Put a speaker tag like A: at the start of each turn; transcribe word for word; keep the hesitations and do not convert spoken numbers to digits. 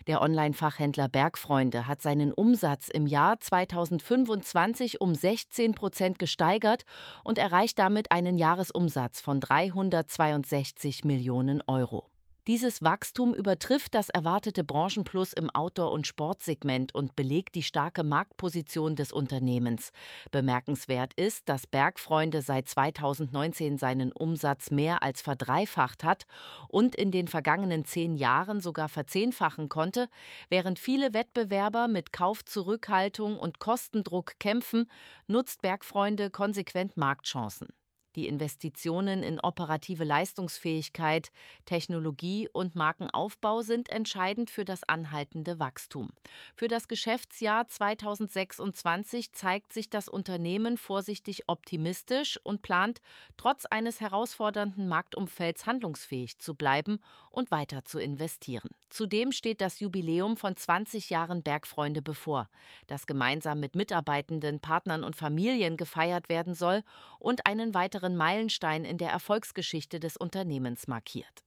A: Der Online-Fachhändler Bergfreunde hat seinen Umsatz im Jahr zweitausendfünfundzwanzig um sechzehn Prozent gesteigert und erreicht damit einen Jahresumsatz von dreihundertzweiundsechzig Millionen Euro. Dieses Wachstum übertrifft das erwartete Branchenplus im Outdoor- und Sportsegment und belegt die starke Marktposition des Unternehmens. Bemerkenswert ist, dass Bergfreunde seit zweitausendneunzehn seinen Umsatz mehr als verdreifacht hat und in den vergangenen zehn Jahren sogar verzehnfachen konnte. Während viele Wettbewerber mit Kaufzurückhaltung und Kostendruck kämpfen, nutzt Bergfreunde konsequent Marktchancen. Die Investitionen in operative Leistungsfähigkeit, Technologie und Markenaufbau sind entscheidend für das anhaltende Wachstum. Für das Geschäftsjahr zweitausendsechsundzwanzig zeigt sich das Unternehmen vorsichtig optimistisch und plant, trotz eines herausfordernden Marktumfelds handlungsfähig zu bleiben und weiter zu investieren. Zudem steht das Jubiläum von zwanzig Jahren Bergfreunde bevor, das gemeinsam mit Mitarbeitenden, Partnern und Familien gefeiert werden soll und einen weiteren Meilenstein in der Erfolgsgeschichte des Unternehmens markiert.